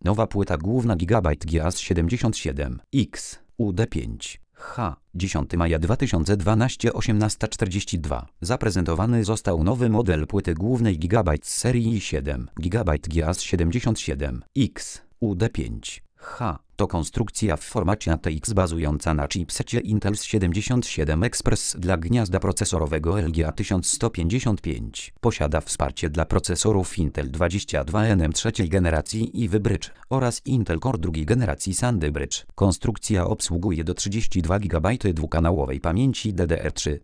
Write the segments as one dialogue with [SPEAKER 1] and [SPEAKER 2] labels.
[SPEAKER 1] Nowa płyta główna GB GAS77X UD5 H. 10 maja 2012 18:42. Zaprezentowany został nowy model płyty głównej GB z serii 7 GB GAS77X UD5 H. To konstrukcja w formacie ATX bazująca na chipsecie Intel 77 Express dla gniazda procesorowego LGA 1155. Posiada wsparcie dla procesorów Intel 22NM trzeciej generacji i Bridge oraz Intel Core drugiej generacji Sandy Bridge. Konstrukcja obsługuje do 32 GB dwukanałowej pamięci DDR3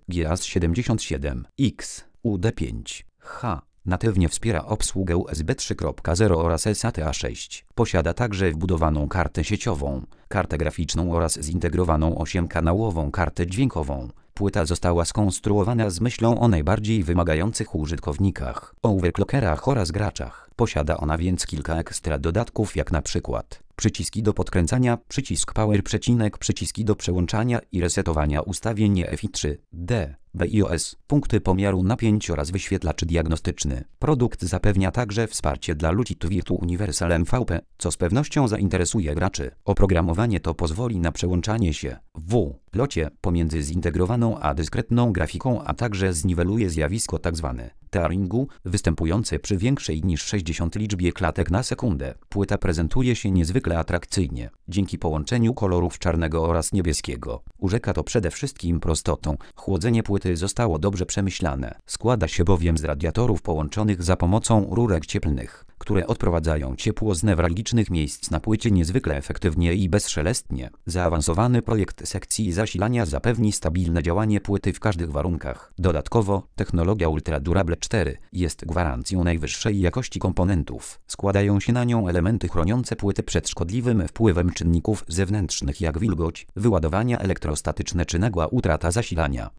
[SPEAKER 1] GAS77X UD5 H. Natywnie wspiera obsługę USB 3.0 oraz SATA 6. Posiada także wbudowaną kartę sieciową, kartę graficzną oraz zintegrowaną 8-kanałową kartę dźwiękową. Płyta została skonstruowana z myślą o najbardziej wymagających użytkownikach, overclockerach oraz graczach. Posiada ona więc kilka ekstra dodatków, jak na przykład przyciski do podkręcania, przycisk power, przyciski do przełączania i resetowania ustawień EFI 3D, BIOS, punkty pomiaru napięć oraz wyświetlacz diagnostyczny. Produkt zapewnia także wsparcie dla Lucid Virtual Universal MVP, co z pewnością zainteresuje graczy. Oprogramowanie to pozwoli na przełączanie się w locie pomiędzy zintegrowaną a dyskretną grafiką, a także zniweluje zjawisko tzw. tearingu, występujące przy większej niż 60 liczbie klatek na sekundę. Płyta prezentuje się niezwykle atrakcyjnie, dzięki połączeniu kolorów czarnego oraz niebieskiego. Urzeka to przede wszystkim prostotą. Chłodzenie płyty zostało dobrze przemyślane. Składa się bowiem z radiatorów połączonych za pomocą rurek cieplnych, które odprowadzają ciepło z newralgicznych miejsc na płycie niezwykle efektywnie i bezszelestnie. Zaawansowany projekt sekcji zasilania zapewni stabilne działanie płyty w każdych warunkach. Dodatkowo, technologia Ultra Durable 4 jest gwarancją najwyższej jakości komponentów. Składają się na nią elementy chroniące płyty przed szkodliwym wpływem czynników zewnętrznych jak wilgoć, wyładowania elektrostatyczne czy nagła utrata zasilania.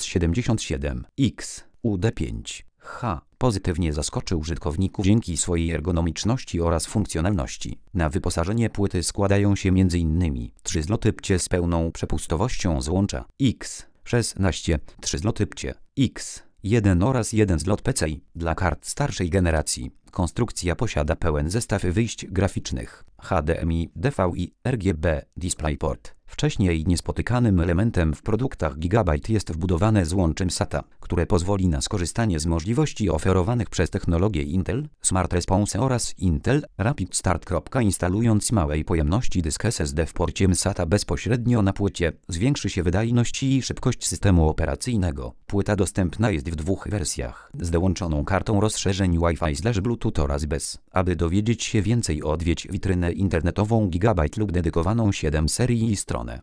[SPEAKER 1] GAS77X UD5 H. Pozytywnie zaskoczy użytkowników dzięki swojej ergonomiczności oraz funkcjonalności. Na wyposażenie płyty składają się m.in. 3 zloty PCIe z pełną przepustowością złącza X16, 3 zloty PCIe X1 oraz 1 zlot PCI dla kart starszej generacji. Konstrukcja posiada pełen zestaw wyjść graficznych HDMI, DVI, RGB, DisplayPort. Wcześniej niespotykanym elementem w produktach Gigabyte jest wbudowane złącze SATA, które pozwoli na skorzystanie z możliwości oferowanych przez technologię Intel Smart Response oraz Intel Rapid Start. Instalując małej pojemności dysk SSD w porcie SATA bezpośrednio na płycie, zwiększy się wydajność i szybkość systemu operacyjnego. Płyta dostępna jest w 2 wersjach, z dołączoną kartą rozszerzeń Wi-Fi/Bluetooth oraz bez. Aby dowiedzieć się więcej, odwiedź witrynę internetową Gigabyte lub dedykowaną 7 serii stronę.